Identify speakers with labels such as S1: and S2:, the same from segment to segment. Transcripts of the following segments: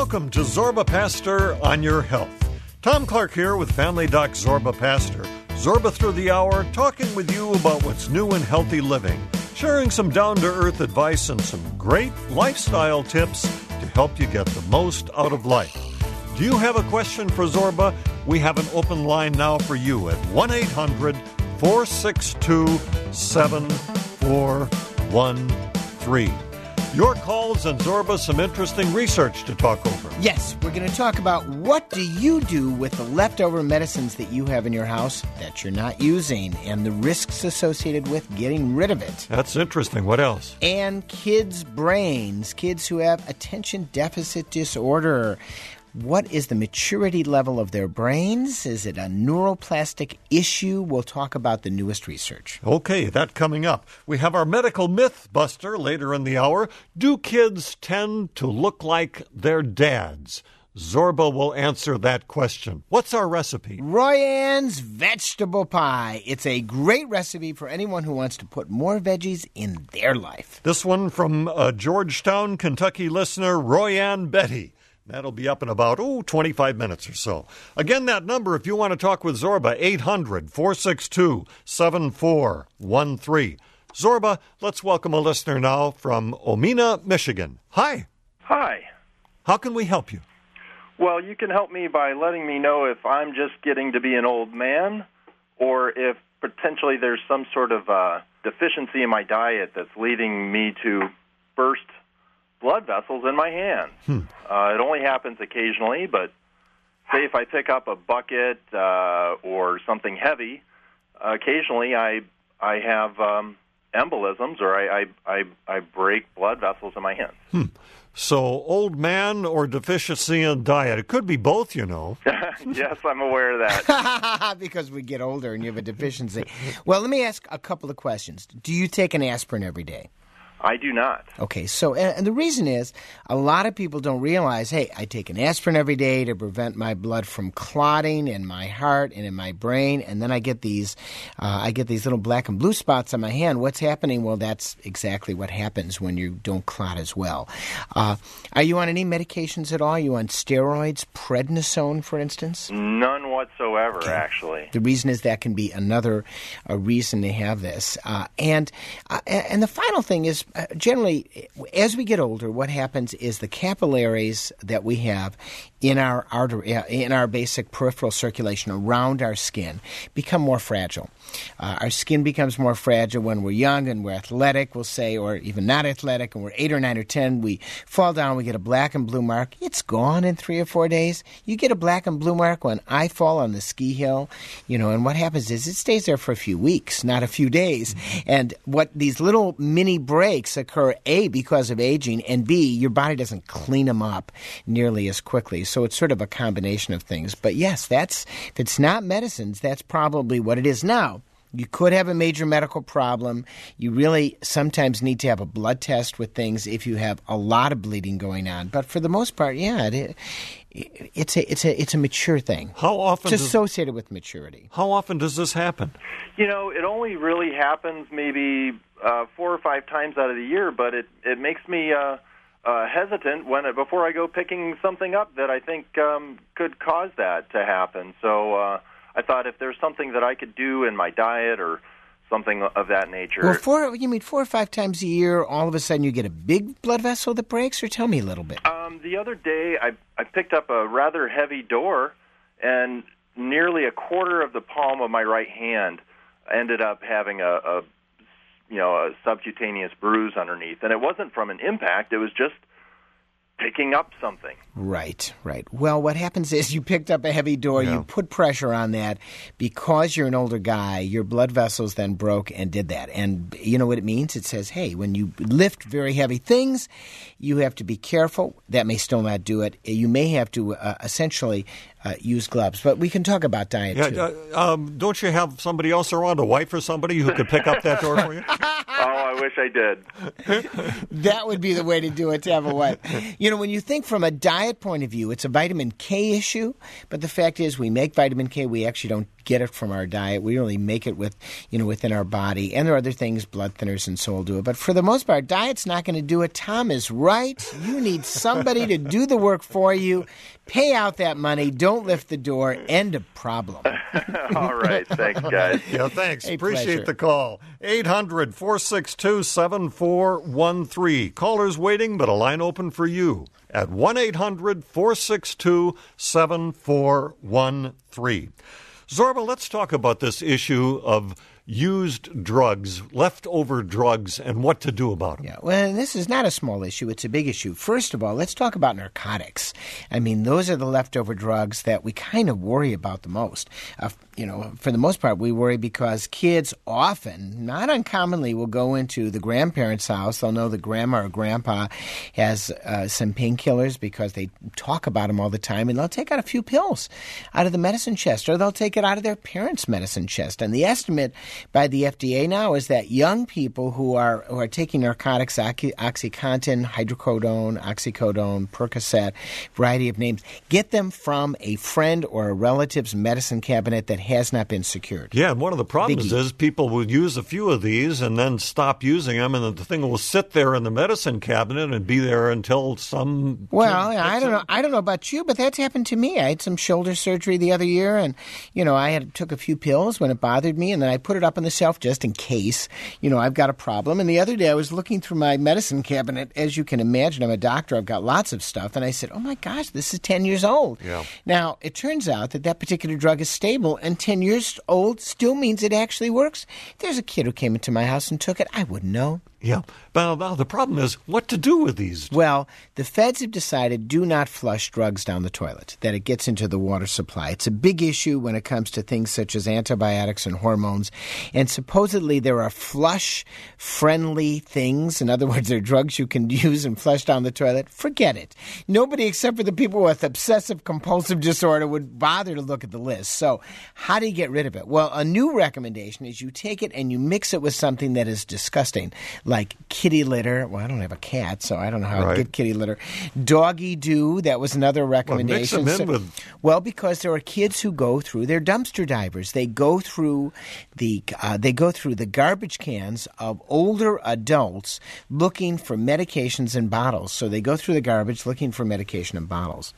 S1: Welcome to Zorba Pastor on Your Health. Tom Clark here with Family Doc Zorba Pastor. Zorba through the hour, talking with you about what's new in healthy living, sharing some down-to-earth advice and some great lifestyle tips to help you get the most out of life. Do you have a question for Zorba? We have an open line now for you at 1-800-462-7413. Your calls and Zorba, some interesting research to talk over.
S2: Yes, we're going to talk about what do you do with the leftover medicines that you have in your house that you're not using and the risks associated with getting rid of it.
S1: That's interesting. What else?
S2: And kids' brains, kids who have attention deficit disorder. What is the maturity level of their brains? Is it a neuroplastic issue? We'll talk about the newest research.
S1: Okay, that coming up. We have our medical myth buster later in the hour. Do kids tend to look like their dads? Zorba will answer that question. What's our recipe?
S2: Roy-Ann's vegetable pie. It's a great recipe for anyone who wants to put more veggies in their life.
S1: This one from Georgetown, Kentucky listener, Roy-Ann Betty. That'll be up in about, 25 minutes or so. Again, that number, if you want to talk with Zorba, 800-462-7413. Zorba, let's welcome a listener now from Omena, Michigan. Hi.
S3: Hi.
S1: How can we help you?
S3: Well, you can help me by letting me know if I'm just getting to be an old man or if potentially there's some sort of deficiency in my diet that's leading me to burst blood vessels in my hands. It only happens occasionally, but say if I pick up a bucket or something heavy, occasionally I have embolisms or I break blood vessels in my hands.
S1: So old man or deficiency in diet? It could be both, you know.
S3: Yes, I'm aware of that.
S2: Because we get older and you have a deficiency. Well, let me ask a couple of questions. Do you take an aspirin every day?
S3: I do not.
S2: Okay, so and the reason is a lot of people don't realize, hey, I take an aspirin every day to prevent my blood from clotting in my heart and in my brain, and then I get these little black and blue spots on my hand. What's happening? Well, that's exactly what happens when you don't clot as well. Are you on any medications at all? Are you on steroids, prednisone, for instance?
S3: None whatsoever, actually.
S2: The reason is that can be another reason to have this. And the final thing is, generally, as we get older, what happens is the capillaries that we have in our basic peripheral circulation around our skin become more fragile. Our skin becomes more fragile when we're young and we're athletic, we'll say, or even not athletic, and we're 8 or 9 or 10. We fall down, we get a black and blue mark. It's gone in 3 or 4 days. You get a black and blue mark when I fall on the ski hill, and what happens is it stays there for a few weeks, not a few days. And what these little mini breaks occur, A, because of aging, and B, your body doesn't clean them up nearly as quickly. So it's sort of a combination of things. But yes, if it's not medicines, that's probably what it is. Now, you could have a major medical problem. You really sometimes need to have a blood test with things if you have a lot of bleeding going on. But for the most part, it's a mature thing.
S1: How often?
S2: It's associated with maturity.
S1: How often does this happen?
S3: It only really happens maybe 4 or 5 times out of the year, but it makes me hesitant before I go picking something up that I think could cause that to happen. So I thought if there's something that I could do in my diet or something of that nature.
S2: Well, you mean 4 or 5 times a year, all of a sudden you get a big blood vessel that breaks? Or tell me a little bit.
S3: The other day I picked up a rather heavy door, and nearly a quarter of the palm of my right hand ended up having a subcutaneous bruise underneath. And it wasn't from an impact, it was just picking up something.
S2: Right. Well, what happens is you picked up a heavy door, you put pressure on that. Because you're an older guy, your blood vessels then broke and did that. And you know what it means? It says, hey, when you lift very heavy things, you have to be careful. That may still not do it. You may have to essentially use gloves. But we can talk about diet, too.
S1: Don't you have somebody else around, a wife or somebody, who could pick up that door for you?
S3: I wish I did.
S2: That would be the way to do it, to have a wife. When you think from a diet point of view, it's a vitamin K issue, but the fact is we make vitamin K. We actually don't get it from our diet. We really make it within our body. And there are other things, blood thinners and so will do it. But for the most part, diet's not going to do it. Tom is right. You need somebody to do the work for you. Pay out that money. Don't lift the door. End of problem.
S3: All right. Thanks, guys.
S1: Yeah, thanks.
S2: A
S1: Appreciate
S2: pleasure.
S1: the call. 800-462-7413. Callers waiting, but a line open for you at 1-800-462-7413. Zorba, let's talk about this issue of used drugs, leftover drugs, and what to do about them.
S2: Yeah, well, this is not a small issue. It's a big issue. First of all, let's talk about narcotics. I mean, those are the leftover drugs that we kind of worry about the most. For the most part, we worry because kids often, not uncommonly, will go into the grandparents' house. They'll know that grandma or grandpa has some painkillers because they talk about them all the time, and they'll take out a few pills out of the medicine chest, or they'll take it out of their parents' medicine chest. And the estimate by the FDA now is that young people who are taking narcotics, OxyContin, hydrocodone, oxycodone, Percocet, variety of names, get them from a friend or a relative's medicine cabinet that has not been secured.
S1: Yeah, and one of the problems is people will use a few of these and then stop using them, and the thing will sit there in the medicine cabinet and be there until some...
S2: Well, I don't know about you, but that's happened to me. I had some shoulder surgery the other year, and I took a few pills when it bothered me, and then I put it up on the shelf just in case I've got a problem. And the other day I was looking through my medicine cabinet. As you can imagine, I'm a doctor. I've got lots of stuff, and I said, "Oh my gosh, this is 10 years old."
S1: Yeah.
S2: Now it turns out that particular drug is stable, and 10 years old still means it actually works. There's a kid who came into my house and took it. I wouldn't know.
S1: Yeah. But now the problem is what to do with these.
S2: Well, the feds have decided do not flush drugs down the toilet, that it gets into the water supply. It's a big issue when it comes to things such as antibiotics and hormones. And supposedly there are flush-friendly things. In other words, there are drugs you can use and flush down the toilet. Forget it. Nobody except for the people with obsessive-compulsive disorder would bother to look at the list. So how do you get rid of it? Well, a new recommendation is you take it and you mix it with something that is disgusting, like kitty litter. Well, I don't have a cat, so I don't know how to get kitty litter. Doggy doo, that was another recommendation.
S1: Well, mix them in with...
S2: Well, because there are kids who go through, they're dumpster divers. They go through the garbage cans of older adults looking for medications in bottles. So they go through the garbage looking for medication in bottles.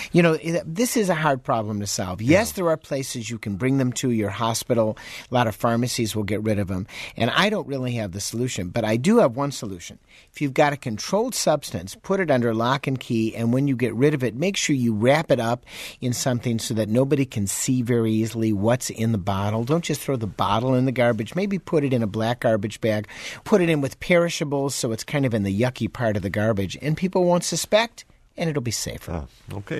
S2: This is a hard problem to solve. Yes, there are places you can bring them to, your hospital. A lot of pharmacies will get rid of them. And I don't really have the solution, but I do have one solution. If you've got a controlled substance, put it under lock and key, and when you get rid of it, make sure you wrap it up in something so that nobody can see very easily what's in the bottle. Don't just throw the bottle in the garbage. Maybe put it in a black garbage bag. Put it in with perishables so it's kind of in the yucky part of the garbage, and people won't suspect, and it'll be safer.
S1: Okay.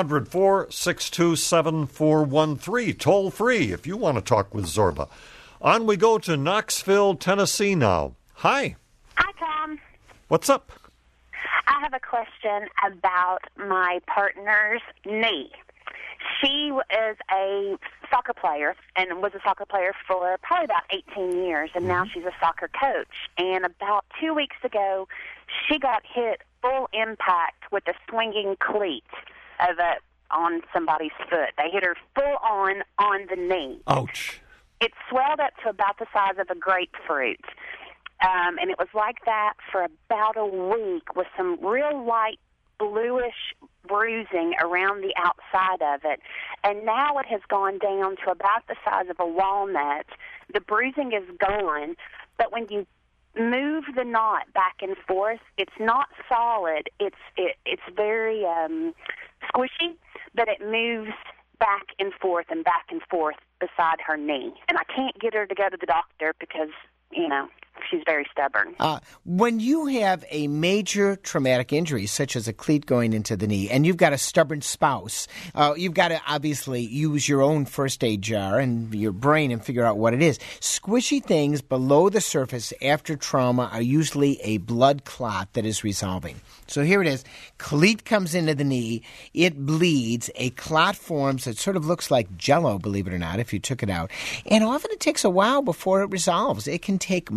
S1: 800-462-7413. Toll free if you want to talk with Zorba. On we go to Knoxville, Tennessee now. Hi.
S4: Hi, Tom.
S1: What's up?
S4: I have a question about my partner's knee. She is a soccer player and was a soccer player for probably about 18 years, and now she's a soccer coach. And about 2 weeks ago, she got hit full impact with a swinging cleat on somebody's foot. They hit her full on the knee.
S1: Ouch.
S4: It swelled up to about the size of a grapefruit. And it was like that for about a week with some real light bluish bruising around the outside of it. And now it has gone down to about the size of a walnut. The bruising is gone, but when you move the knot back and forth, it's not solid. It's very squishy, but it moves back and forth beside her knee. And I can't get her to go to the doctor because, she's very stubborn.
S2: When you have a major traumatic injury, such as a cleat going into the knee, and you've got a stubborn spouse, you've got to obviously use your own first aid jar and your brain and figure out what it is. Squishy things below the surface after trauma are usually a blood clot that is resolving. So here it is. Cleat comes into the knee. It bleeds. A clot forms. It sort of looks like Jell-O, believe it or not, if you took it out. And often it takes a while before it resolves. It can take months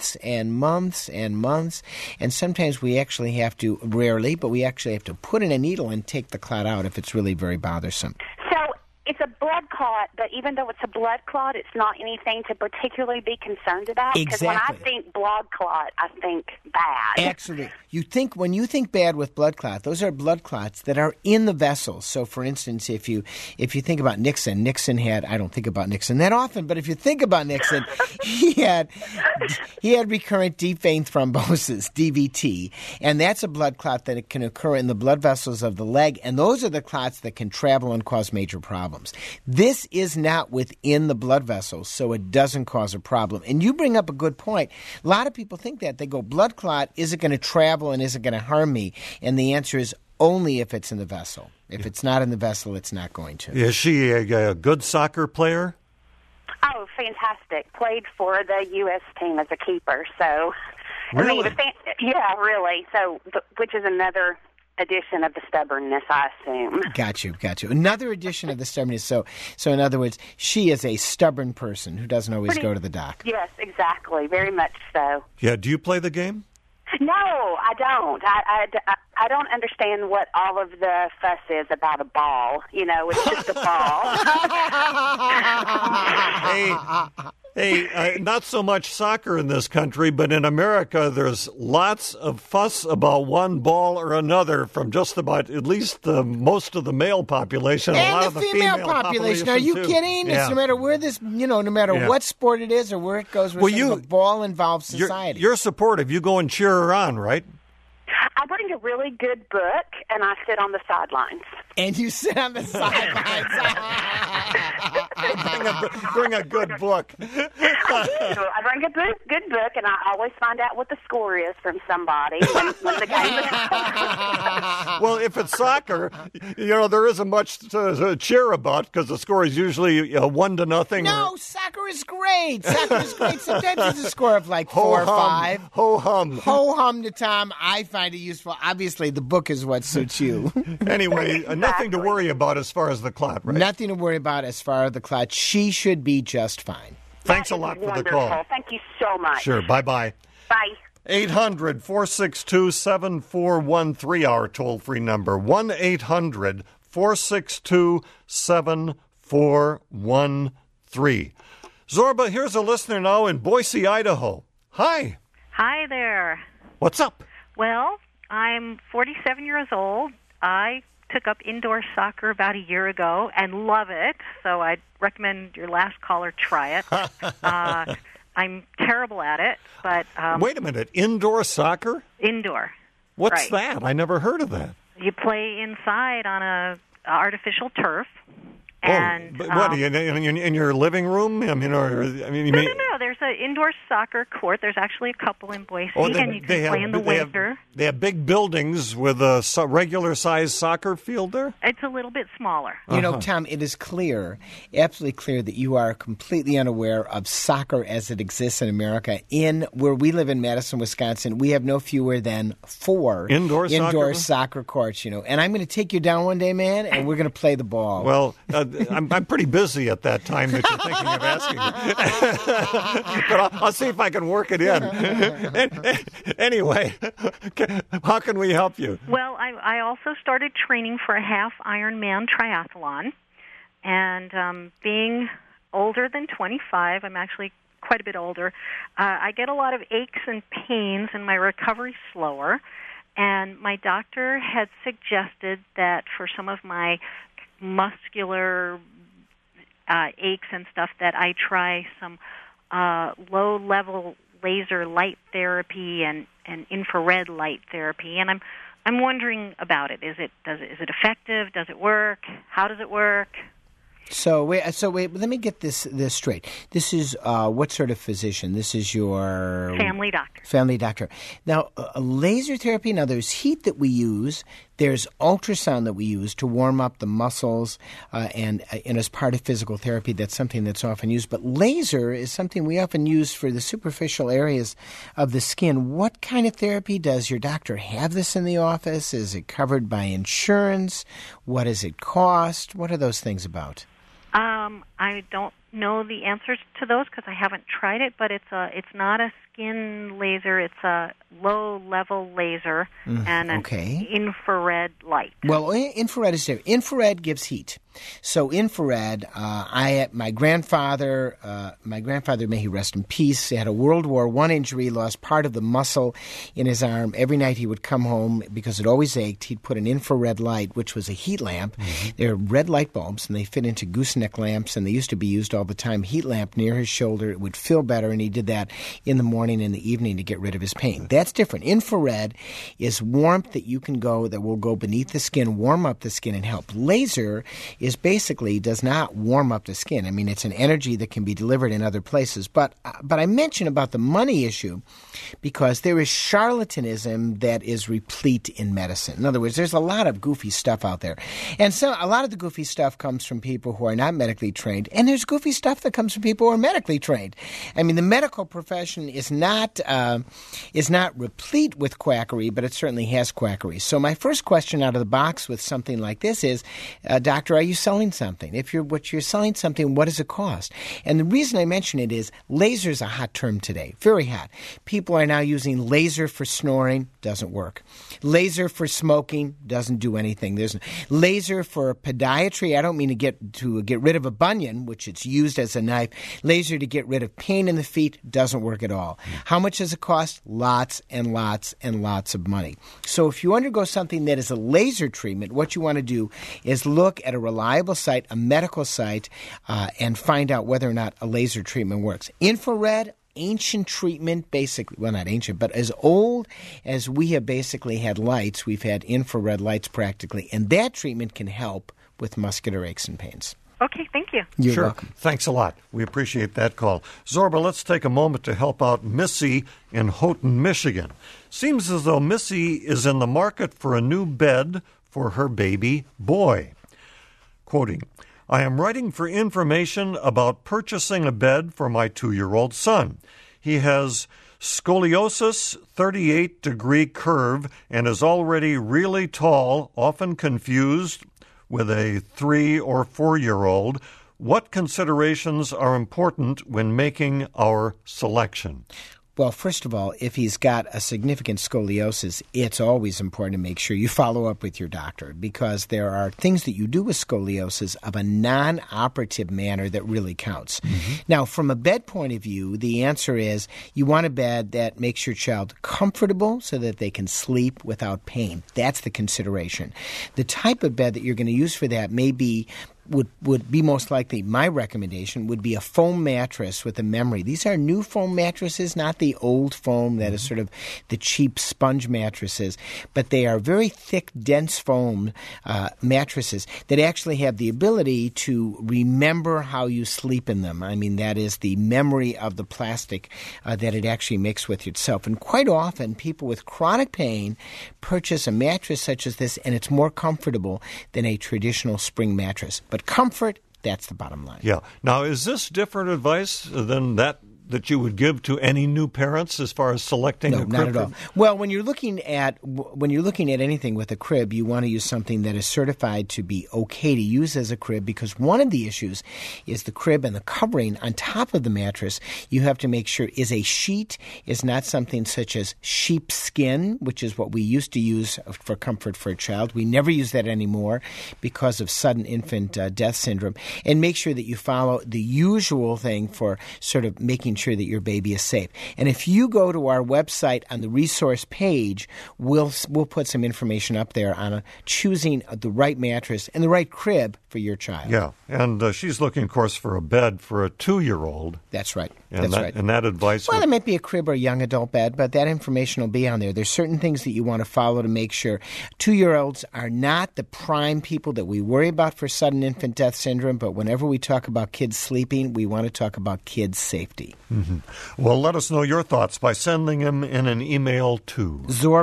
S2: months and months and months, and sometimes we actually have to, rarely, but we actually have to put in a needle and take the clot out if it's really very bothersome.
S4: So it's a blood clot, but even though it's a blood clot, it's not anything to particularly be concerned about. Because when I think blood clot, I think bad.
S2: Actually, when you think bad with blood clot, those are blood clots that are in the vessels. So, for instance, if you think about Nixon had, I don't think about Nixon that often, but if you think about Nixon, he had recurrent deep vein thrombosis, DVT, and that's a blood clot that can occur in the blood vessels of the leg, and those are the clots that can travel and cause major problems. This is not within the blood vessels, so it doesn't cause a problem. And you bring up a good point. A lot of people think that. They go, blood clot, is it going to travel and is it going to harm me? And the answer is only if it's in the vessel. If it's not in the vessel, it's not going to.
S1: Is she a good soccer player?
S4: Oh, fantastic. Played for the U.S. team as a keeper. So,
S1: Really?
S4: Yeah, really. So, which is another addition of the stubbornness, I assume.
S2: Got you. Another addition of the stubbornness. So in other words, she is a stubborn person who doesn't always go to the doc.
S4: Yes, exactly. Very much so.
S1: Yeah. Do you play the game?
S4: No, I don't. I don't understand what all of the fuss is about a ball. It's just a ball.
S1: Hey, not so much soccer in this country, but in America, there's lots of fuss about one ball or another from just about at least most of the male population,
S2: and
S1: a lot
S2: the
S1: of the
S2: female population. Are you kidding?
S1: Yeah.
S2: It's no matter where this, no matter what sport it is or where it goes, the ball involves society.
S1: You're supportive. You go and cheer her on, right?
S4: I bring a really good book, and I sit on the sidelines.
S2: And you sit on the sidelines.
S1: Bring a good book.
S4: I bring a good book, and I always find out what the score is from somebody when the game is over.
S1: Well, if it's soccer, there isn't much to cheer about because the score is usually 1-0.
S2: No, soccer is great. Sometimes it's a score of like 4 or 5.
S1: Ho-hum.
S2: Ho-hum to Tom. I find it useful. Obviously, the book is what suits you.
S1: Anyway, nothing to worry about as far as the clot, right?
S2: Nothing to worry about as far as the clot. She should be just fine.
S1: Thanks a lot for the call.
S4: Thank you so much.
S1: Sure. Bye-bye.
S4: Bye.
S1: 800-462-7413, our toll-free number. 1-800-462-7413. Zorba, here's a listener now in Boise, Idaho. Hi.
S5: Hi there.
S1: What's up?
S5: Well, I'm 47 years old. I took up indoor soccer about a year ago and love it, so I'd recommend your last caller try it. I'm terrible at it, but...
S1: Wait a minute, indoor soccer?
S5: Indoor.
S1: What's that? I never heard of that.
S5: You play inside on a artificial turf.
S2: And,
S1: but what, in your living room? I mean,
S5: No. There's an indoor soccer court. There's actually a couple in Boise, and you can play in the winter.
S1: They have big buildings with a regular-sized soccer field there?
S5: It's a little bit smaller.
S2: You know, Tom, it is clear, absolutely clear, that you are completely unaware of soccer as it exists in America. Where we live in Madison, Wisconsin, we have no fewer than 4
S1: indoor
S2: soccer courts, And I'm going to take you down one day, man, and we're going to play the ball.
S1: Well, I'm pretty busy at that time that you're thinking of asking me. But I'll see if I can work it in. Anyway, how can we help you?
S5: Well, I also started training for a half Ironman triathlon. And being older than 25, I'm actually quite a bit older, I get a lot of aches and pains, and my recovery's slower. And my doctor had suggested that for some of my muscular aches and stuff that I try some low-level laser light therapy and infrared light therapy, and I'm wondering about it. Is it effective? Does it work? How does it work?
S2: So wait. Let me get this straight. This is what sort of physician? This is your
S5: family doctor.
S2: Family doctor. Now, laser therapy. Now, there's heat that we use. There's ultrasound that we use to warm up the muscles, and as part of physical therapy, that's something that's often used. But laser is something we often use for the superficial areas of the skin. What kind of therapy does your doctor have this in the office? Is it covered by insurance? What does it cost? What are those things about?
S5: I don't know the answers to those because I haven't tried it, but it's not a skin laser. It's a low-level laser and an infrared light.
S2: Well, infrared is different. Infrared gives heat. So infrared, my grandfather, may he rest in peace, he had a World War I injury, lost part of the muscle in his arm. Every night he would come home, because it always ached, he'd put an infrared light, which was a heat lamp. They're red light bulbs, and they fit into gooseneck lamps, and they used to be used all the time. Heat lamp near his shoulder. It would feel better, and he did that in the morning and the evening to get rid of his pain. That's different. Infrared is warmth that will go beneath the skin, warm up the skin, and help. Laser is basically does not warm up the skin. I mean, it's an energy that can be delivered in other places. But I mention about the money issue because there is charlatanism that is replete in medicine. In other words, there's a lot of goofy stuff out there. And so a lot of the goofy stuff comes from people who are not medically trained, and there's goofy stuff that comes from people who are medically trained. I mean, the medical profession is not replete with quackery, but it certainly has quackery. So my first question out of the box with something like this is, doctor, are you selling something? If you're selling something, what does it cost? And the reason I mention it is laser is a hot term today, very hot. People are now using laser for snoring, doesn't work. Laser for smoking doesn't do anything. There's laser for podiatry. I don't mean to get rid of a bunion, which it's used as a knife. Laser to get rid of pain in the feet doesn't work at all. How much does it cost? Lots and lots and lots of money. So if you undergo something that is a laser treatment, what you want to do is look at a reliable site, a medical site, and find out whether or not a laser treatment works. Infrared, ancient treatment, basically, well, not ancient, but as old as we have basically had lights, we've had infrared lights practically, and that treatment can help with muscular aches and pains.
S5: Okay, thank you.
S2: You're welcome.
S1: Thanks a lot. We appreciate that call. Zorba, let's take a moment to help out Missy in Houghton, Michigan. Seems as though Missy is in the market for a new bed for her baby boy. Quoting, I am writing for information about purchasing a bed for my 2-year-old son. He has scoliosis, 38-degree curve, and is already really tall, often confused with a 3 or 4-year-old. What considerations are important when making our selection?
S2: Well, first of all, if he's got a significant scoliosis, it's always important to make sure you follow up with your doctor, because there are things that you do with scoliosis of a non-operative manner that really counts. Now, from a bed point of view, the answer is you want a bed that makes your child comfortable so that they can sleep without pain. That's the consideration. The type of bed that you're going to use for that may be would be most likely, my recommendation would be a foam mattress with a memory. These are new foam mattresses, not the old foam that is sort of the cheap sponge mattresses, but they are very thick, dense foam mattresses that actually have the ability to remember how you sleep in them. I mean, that is the memory of the plastic that it actually makes with itself. And quite often, people with chronic pain purchase a mattress such as this, and it's more comfortable than a traditional spring mattress. But comfort, that's the bottom line.
S1: Yeah. Now, is this different advice than that you would give to any new parents as far as selecting a crib?
S2: No, not at all. Well, when you're looking at anything with a crib, you want to use something that is certified to be okay to use as a crib, because one of the issues is the crib and the covering on top of the mattress. You have to make sure is a sheet, is not something such as sheepskin, which is what we used to use for comfort for a child. We never use that anymore because of sudden infant death syndrome. And make sure that you follow the usual thing for sort of making sure that your baby is safe. And if you go to our website on the resource page, we'll put some information up there on choosing the right mattress and the right crib for your child.
S1: Yeah, and she's looking, of course, for a bed for a 2-year-old.
S2: That's right.
S1: And
S2: That's right.
S1: And that advice...
S2: Well, it might be a crib or a young adult bed, but that information will be on there. There's certain things that you want to follow to make sure. 2-year-olds are not the prime people that we worry about for sudden infant death syndrome, but whenever we talk about kids sleeping, we want to talk about kids' safety.
S1: Well, let us know your thoughts by sending them in an email to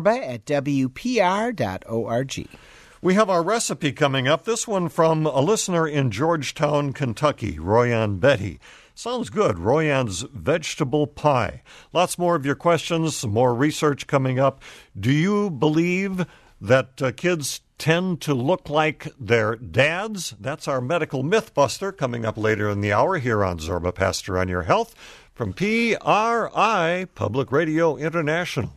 S2: zorba@wpr.org.
S1: We have our recipe coming up, this one from a listener in Georgetown, Kentucky, Royanne Betty. Sounds good, Royanne's vegetable pie. Lots more of your questions, some more research coming up. Do you believe that kids tend to look like their dads? That's our medical myth buster coming up later in the hour here on Zorba Pastor on Your Health from PRI, Public Radio International.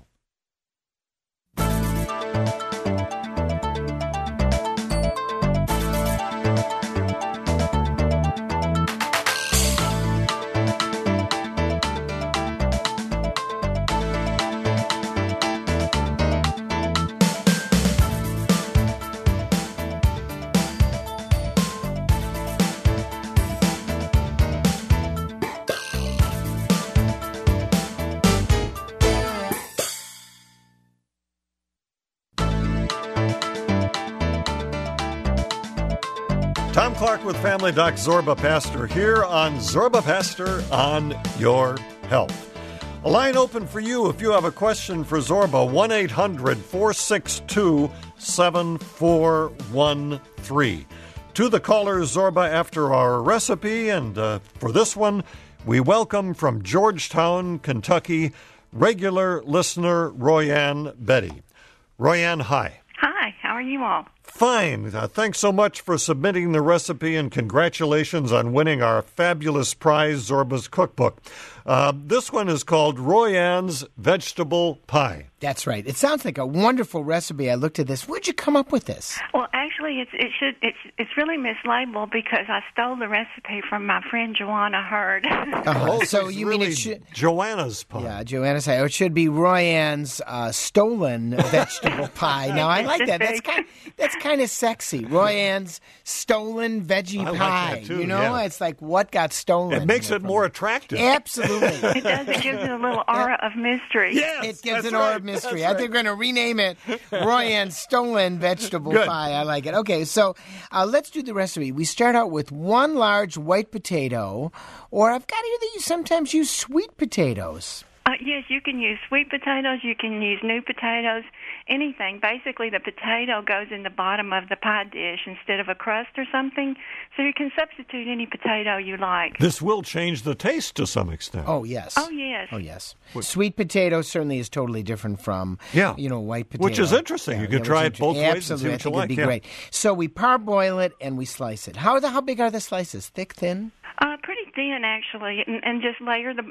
S1: Tom Clark with Family Doc Zorba Pastor here on Zorba Pastor on Your Health. A line open for you if you have a question for Zorba, 1-800-462-7413. To the caller, Zorba, after our recipe, and for this one, we welcome from Georgetown, Kentucky, regular listener Royanne Betty. Royanne, hi.
S6: Hi, how are you all?
S1: Fine. Thanks so much for submitting the recipe, and congratulations on winning our fabulous prize, Zorba's Cookbook. This one is called Royanne's Vegetable Pie.
S2: That's right. It sounds like a wonderful recipe. I looked at this. Where'd you come up with this?
S6: Well, actually, it's really mislabeled because I stole the recipe from my friend Joanna Hurd.
S2: So you
S1: really
S2: mean it should...
S1: Joanna's pie.
S2: Yeah, Joanna's pie. It should be Royanne's stolen vegetable pie. Now, I like that. That's kind of sexy. Royanne's stolen veggie
S1: I like
S2: pie.
S1: that too,
S2: you know,
S1: yeah.
S2: It's like what got stolen.
S1: It makes it more attractive.
S2: Absolutely.
S6: It does. It gives it a little aura of mystery.
S1: Yes,
S2: It gives
S1: that's
S2: an aura
S1: right,
S2: of mystery.
S1: that's
S2: I think we're going to rename it Royanne's Stolen Vegetable
S1: Good.
S2: Pie. I like it. Okay, so let's do the recipe. We start out with one large white potato, or I've got here that you sometimes use sweet potatoes.
S6: Yes, you can use sweet potatoes. You can use new potatoes. Anything. Basically, the potato goes in the bottom of the pie dish instead of a crust or something. So you can substitute any potato you like.
S1: This will change the taste to some extent.
S2: Oh, yes.
S6: Oh, yes.
S2: Oh, yes. Sweet potato certainly is totally different from, white potato.
S1: Which is interesting. You can try it both ways and see what you like.
S2: Absolutely. I think it'd be great. So we parboil it and we slice it. How big are the slices? Thick, thin?
S6: Pretty thin, actually, and just layer them,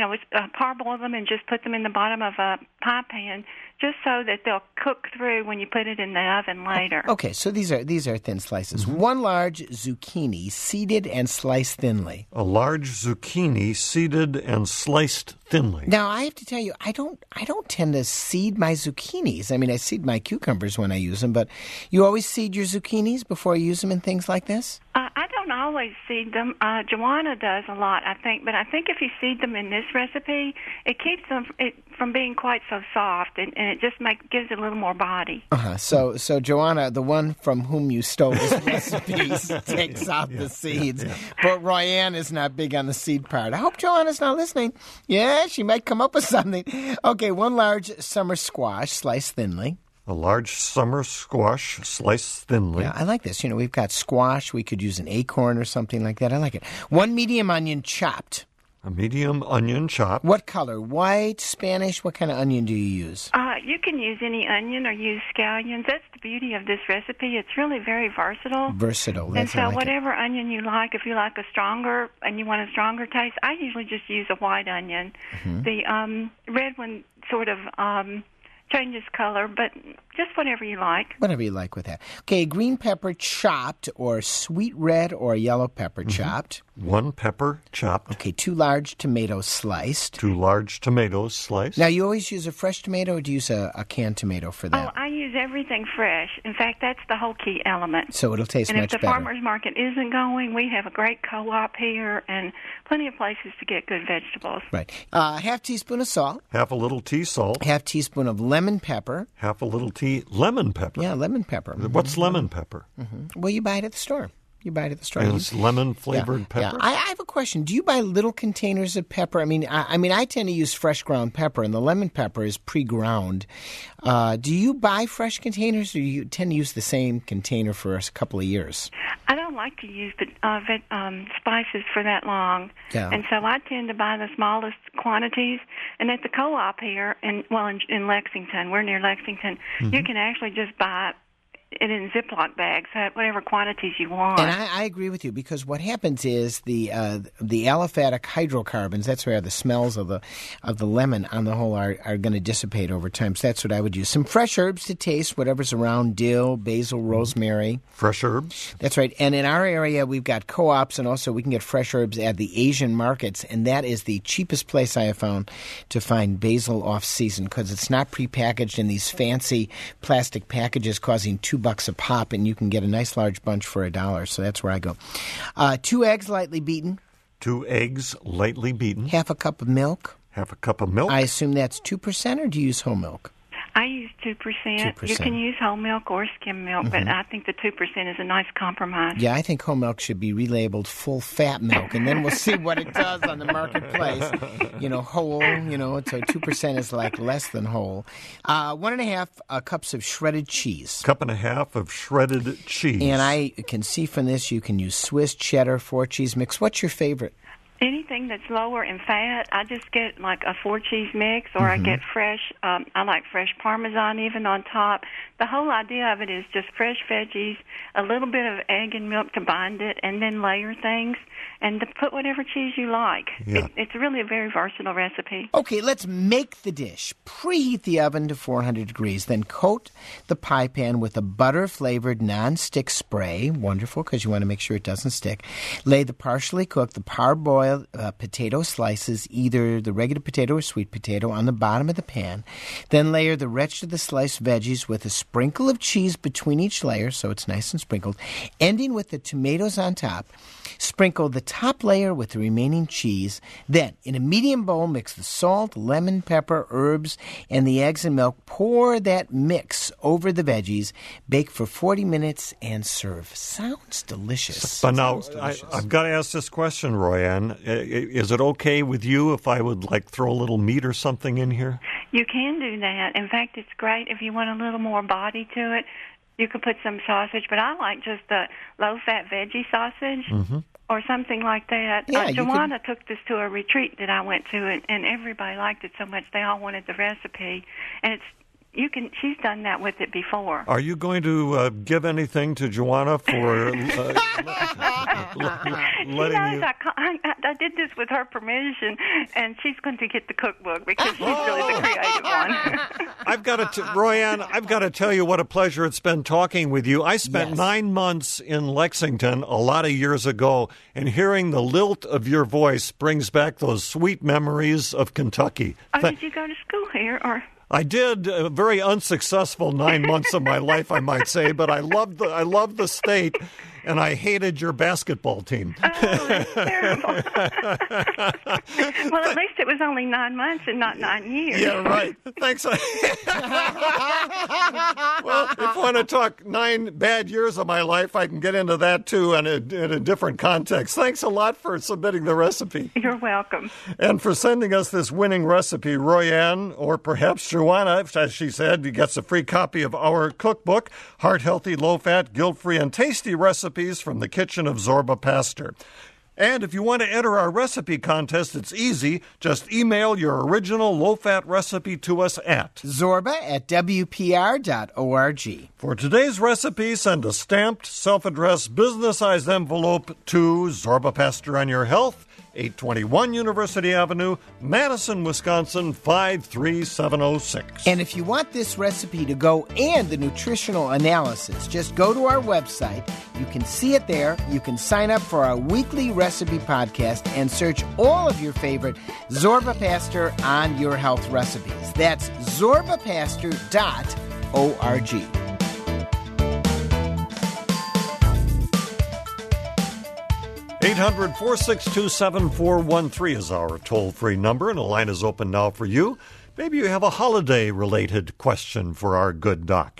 S6: parboil them and just put them in the bottom of a pie pan just so that they'll cook through when you put it in the oven later.
S2: Okay, so these are thin slices.
S1: Mm-hmm.
S2: One large zucchini, seeded and sliced thinly.
S1: A large zucchini seeded and sliced thinly.
S2: Now, I have to tell you, I don't tend to seed my zucchinis. I mean, I seed my cucumbers when I use them, but you always seed your zucchinis before you use them in things like this?
S6: I don't always seed them. Joanna does a lot, I think. But I think if you seed them in this recipe, it keeps them from being quite so soft, and it just gives it a little more body.
S2: So Joanna, the one from whom you stole this recipe, takes out the seeds. Yeah. But Royanne is not big on the seed part. I hope Joanna's not listening. Yeah, she might come up with something. Okay, one large summer squash, sliced thinly.
S1: A large summer squash sliced thinly.
S2: Yeah, I like this. We've got squash. We could use an acorn or something like that. I like it. One medium onion chopped.
S1: A medium onion chopped.
S2: What color? White, Spanish? What kind of onion do you use?
S6: You can use any onion or use scallions. That's the beauty of this recipe. It's really very versatile.
S2: Versatile.
S6: And so whatever onion you like, if you like a stronger and you want a stronger taste, I usually just use a white onion. Mm-hmm. The red one sort of changes color, but just whatever you like.
S2: Whatever you like with that. Okay, green pepper chopped, or sweet red or yellow pepper chopped.
S1: One pepper chopped.
S2: Okay, 2 large tomatoes sliced.
S1: 2 large tomatoes sliced.
S2: Now, you always use a fresh tomato, or do you use a canned tomato for that?
S6: Oh, I use everything fresh. In fact, that's the whole key element.
S2: So it'll taste much better.
S6: And if the farmer's market isn't going, we have a great co-op here and plenty of places to get good vegetables.
S2: Right. Half teaspoon of salt.
S1: Half a little tea salt.
S2: Half teaspoon of lemon pepper.
S1: Half a little lemon pepper.
S2: Yeah, lemon pepper.
S1: What's lemon pepper?
S2: Mm-hmm. Well, you buy it at the store. And
S1: it's lemon-flavored pepper?
S2: Yeah. I have a question. Do you buy little containers of pepper? I mean, I tend to use fresh ground pepper, and the lemon pepper is pre-ground. Do you buy fresh containers, or do you tend to use the same container for a couple of years?
S6: I don't like to use spices for that long.
S2: Yeah.
S6: And so I tend to buy the smallest quantities. And at the co-op here, in Lexington, we're near Lexington, you can actually just buy it in Ziploc bags, whatever quantities you want.
S2: And I agree with you, because what happens is the aliphatic hydrocarbons, that's where the smells of the lemon on the whole are going to dissipate over time. So that's what I would use. Some fresh herbs to taste, whatever's around: dill, basil, rosemary.
S1: Fresh herbs?
S2: That's right. And in our area, we've got co-ops, and also we can get fresh herbs at the Asian markets, and that is the cheapest place I have found to find basil off-season, because it's not prepackaged in these fancy plastic packages causing $2 a pop, and you can get a nice large bunch for $1. So that's where I go. 2 eggs lightly beaten.
S1: 2 eggs lightly beaten.
S2: Half a cup of milk.
S1: Half a cup of milk.
S2: I assume that's 2%, or do you use whole milk?
S6: I use 2%.
S2: 2%.
S6: You can use whole milk or skim milk, but I think the 2% is a nice compromise.
S2: Yeah, I think whole milk should be relabeled full fat milk, and then we'll see what it does on the marketplace. Whole, so 2% is like less than whole. 1.5 cups of shredded cheese.
S1: 1.5 cups of shredded cheese.
S2: And I can see from this you can use Swiss, cheddar, 4-cheese mix. What's your favorite?
S6: Anything that's lower in fat, I just get like a 4-cheese mix, or I get fresh. I like fresh Parmesan even on top. The whole idea of it is just fresh veggies, a little bit of egg and milk to bind it, and then layer things, and to put whatever cheese you like.
S1: Yeah.
S6: It's really a very versatile recipe.
S2: Okay, let's make the dish. Preheat the oven to 400 degrees. Then coat the pie pan with a butter-flavored non-stick spray. Wonderful, because you want to make sure it doesn't stick. Lay the partially cooked, the parboiled potato slices, either the regular potato or sweet potato, on the bottom of the pan. Then layer the rest of the sliced veggies with a sprinkle of cheese between each layer, so it's nice and sprinkled, ending with the tomatoes on top. Sprinkle the top layer with the remaining cheese. Then, in a medium bowl, mix the salt, lemon, pepper, herbs, and the eggs and milk. Pour that mix over the veggies. Bake for 40 minutes and serve. Sounds delicious.
S1: But now, I've got to ask this question, Royanne. Is it okay with you if I would throw a little meat or something in here?
S6: You can do that. In fact, it's great if you want a little more body to it. You could put some sausage, but I like just the low-fat veggie sausage or something like that.
S2: Yeah,
S6: Joanna took this to a retreat that I went to, and everybody liked it so much they all wanted the recipe. And she's done that with it before.
S1: Are you going to give anything to Joanna for letting you?
S6: I did this with her permission, and she's going to get the cookbook because she's really the creative one.
S1: Royanne, I've got to tell you what a pleasure it's been talking with you. I spent 9 months in Lexington a lot of years ago, and hearing the lilt of your voice brings back those sweet memories of Kentucky.
S6: Oh, did you go to school here, or?
S1: I did. A very unsuccessful 9 months of my life, I might say, but I loved the state, and I hated your basketball team.
S6: Oh, that's terrible. Well, at least it was only 9 months and not 9 years.
S1: Yeah, right. Thanks. Well, if you want to talk 9 bad years of my life, I can get into that, too, in a different context. Thanks a lot for submitting the recipe.
S6: You're welcome.
S1: And for sending us this winning recipe, Royanne, or perhaps Joanna, as she said, gets a free copy of our cookbook, Heart-Healthy, Low-Fat, Guilt-Free, and Tasty Recipes from the Kitchen of Zorba Pastor. And if you want to enter our recipe contest, it's easy. Just email your original low-fat recipe to us at
S2: zorba@wpr.org.
S1: For today's recipe, send a stamped, self-addressed, business-sized envelope to Zorba Pastor on Your Health, 821 University Avenue, Madison, Wisconsin, 53706.
S2: And if you want this recipe to go and the nutritional analysis, just go to our website. You can see it there. You can sign up for our weekly recipe podcast and search all of your favorite Zorba Pastor on Your Health recipes. That's zorbapastor.org.
S1: 800-462-7413 is our toll-free number, and a line is open now for you. Maybe you have a holiday-related question for our good doc.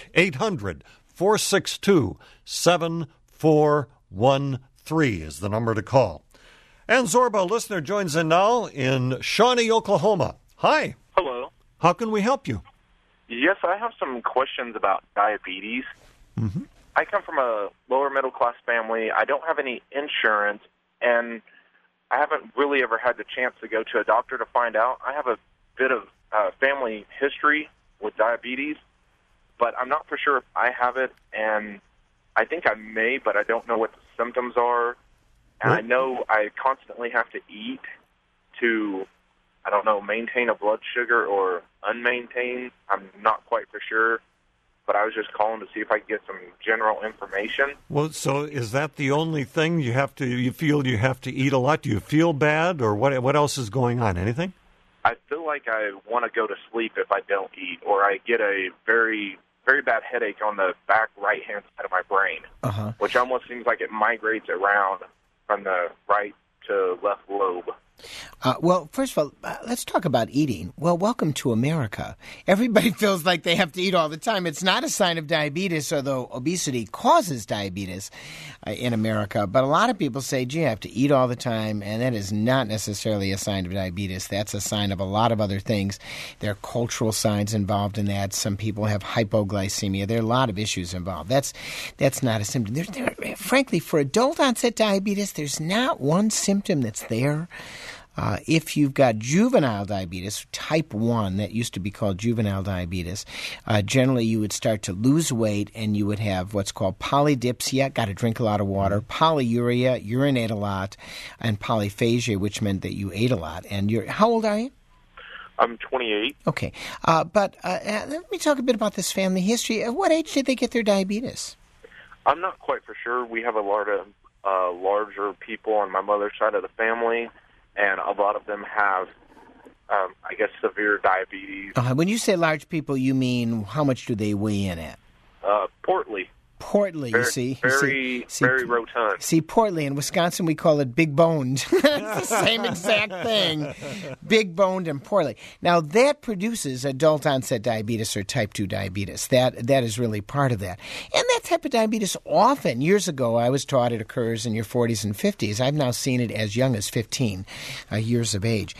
S1: 800-462-7413 is the number to call. And Zorba, a listener, joins in now in Shawnee, Oklahoma. Hi.
S7: Hello.
S1: How can we help you?
S7: Yes, I have some questions about diabetes.
S1: Mm-hmm.
S7: I come from a lower middle-class family. I don't have any insurance, and I haven't really ever had the chance to go to a doctor to find out. I have a bit of family history with diabetes, but I'm not for sure if I have it, and I think I may, but I don't know what the symptoms are. And I know I constantly have to eat to, I don't know, maintain a blood sugar or unmaintain. I'm not quite for sure, but I was just calling to see if I could get some general information.
S1: Well, so is that the only thing you feel you have to eat a lot? Do you feel bad, or what else is going on? Anything?
S7: I feel like I want to go to sleep if I don't eat, or I get a very, very bad headache on the back right-hand side of my brain, which almost seems like it migrates around from the right to left lobe.
S2: Well, first of all, let's talk about eating. Well, welcome to America. Everybody feels like they have to eat all the time. It's not a sign of diabetes, although obesity causes diabetes in America. But a lot of people say, gee, I have to eat all the time, and that is not necessarily a sign of diabetes. That's a sign of a lot of other things. There are cultural signs involved in that. Some people have hypoglycemia. There are a lot of issues involved. That's not a symptom. Frankly, for adult-onset diabetes, there's not one symptom that's there. If you've got juvenile diabetes, type 1, that used to be called juvenile diabetes, generally you would start to lose weight and you would have what's called polydipsia, got to drink a lot of water, polyuria, urinate a lot, and polyphagia, which meant that you ate a lot. And how old are you?
S7: I'm 28.
S2: Okay. But let me talk a bit about this family history. At what age did they get their diabetes?
S7: I'm not quite for sure. We have a lot of larger people on my mother's side of the family, and a lot of them have, I guess, severe diabetes.
S2: When you say large people, you mean how much do they weigh in at?
S7: Portly.
S2: Portly,
S7: very,
S2: you see.
S7: Very rotund.
S2: See, portly. In Wisconsin, we call it big boned. It's the same exact thing. Big boned and portly. Now, that produces adult-onset diabetes or type 2 diabetes. That is really part of that. And that type of diabetes often, years ago, I was taught it occurs in your 40s and 50s. I've now seen it as young as 15 years of age.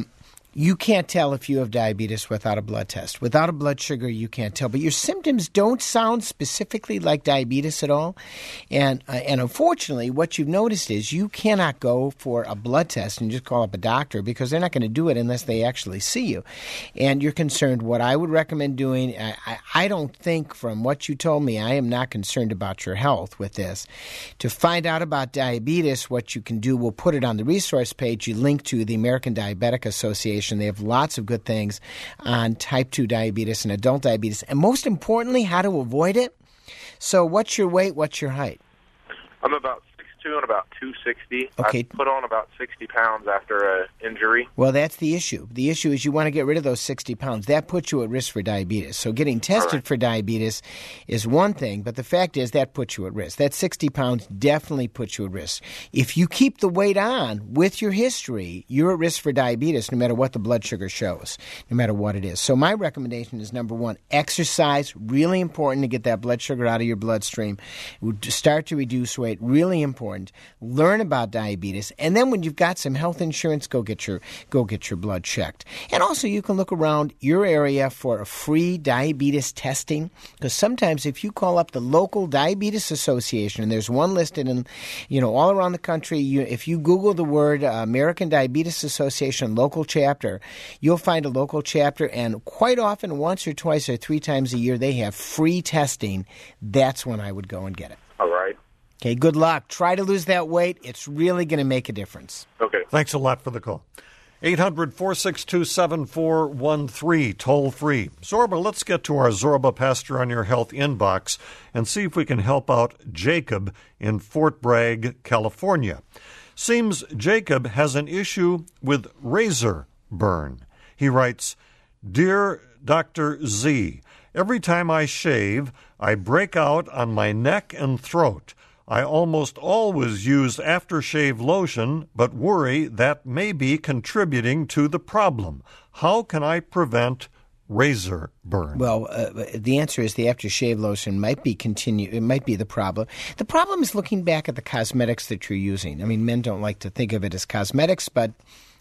S2: You can't tell if you have diabetes without a blood test. Without a blood sugar, you can't tell. But your symptoms don't sound specifically like diabetes at all. And unfortunately, what you've noticed is you cannot go for a blood test and just call up a doctor because they're not going to do it unless they actually see you. And you're concerned. What I would recommend doing, I don't think from what you told me, I am not concerned about your health with this. To find out about diabetes, what you can do, we'll put it on the resource page. You link to the American Diabetic Association. They have lots of good things on type 2 diabetes and adult diabetes. And most importantly, how to avoid it. So what's your weight? What's your height?
S7: I'm about 6'2" and about 260.
S2: Okay.
S7: I put on about 60 pounds after an injury.
S2: Well, that's the issue. The issue is you want to get rid of those 60 pounds. That puts you at risk for diabetes. So getting tested for diabetes is one thing, but the fact is that puts you at risk. That 60 pounds definitely puts you at risk. If you keep the weight on with your history, you're at risk for diabetes no matter what the blood sugar shows, no matter what it is. So my recommendation is, number one, exercise. Really important to get that blood sugar out of your bloodstream. Start to reduce weight. Really important. Learn about diabetes, and then when you've got some health insurance, go get your blood checked. And also, you can look around your area for a free diabetes testing, because sometimes if you call up the local diabetes association, and there's one listed in, all around the country, if you Google the word American Diabetes Association local chapter, you'll find a local chapter, and quite often, once or twice or 3 times a year, they have free testing. That's when I would go and get it.
S7: All right.
S2: Okay, good luck. Try to lose that weight. It's really going to make a difference.
S7: Okay.
S1: Thanks a lot for the call. 800-462-7413, toll free. Zorba, let's get to our Zorba Pastor on Your Health inbox and see if we can help out Jacob in Fort Bragg, California. Seems Jacob has an issue with razor burn. He writes, Dear Dr. Z, every time I shave, I break out on my neck and throat. I almost always use aftershave lotion, but worry that may be contributing to the problem. How can I prevent razor burn?
S2: Well, the answer is the aftershave lotion might be it might be the problem. The problem is looking back at the cosmetics that you're using. I mean, men don't like to think of it as cosmetics, but